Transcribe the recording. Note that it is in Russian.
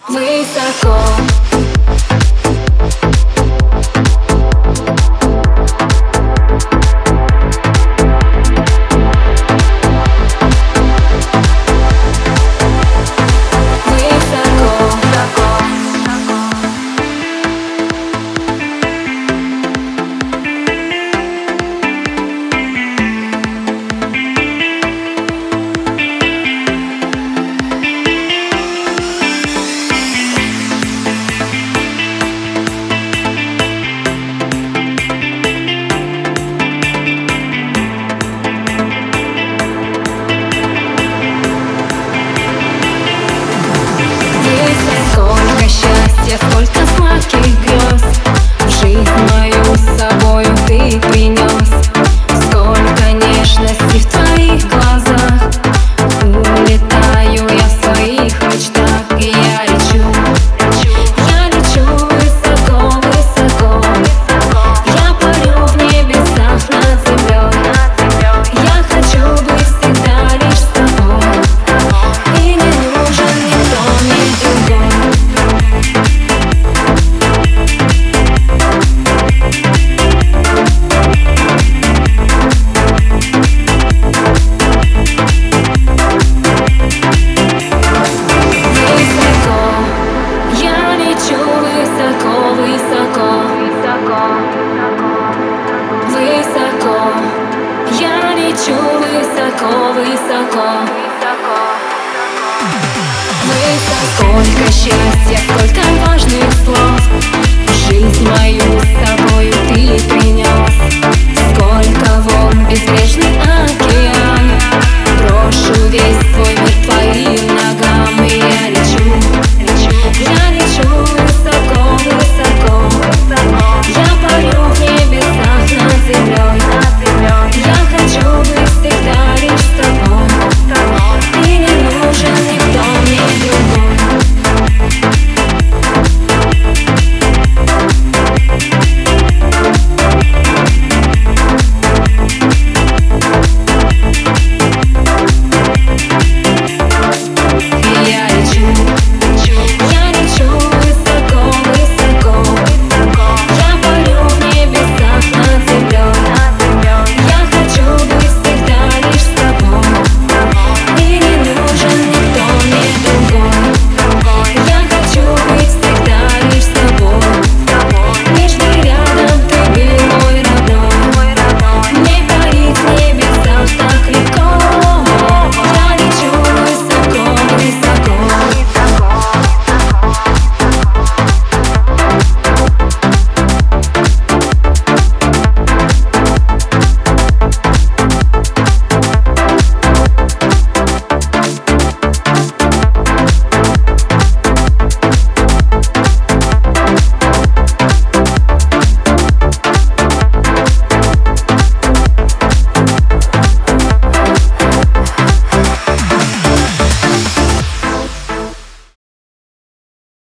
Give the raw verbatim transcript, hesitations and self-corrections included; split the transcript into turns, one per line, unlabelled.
Высоко. Сколько счастья, сколько сладких грез в жизнь мою с собою ты принес. Сколько нежности в твоих глазах. Улетаю я в своих мечтах, и я лечу, я лечу высоко, высоко. Я парю в небесах над землей. Я хочу быть всегда лишь с тобой, и не нужен никто, ни другой. Высоко, высоко, высоко. Я лечу высоко, высоко, высоко. Сколько счастья, сколько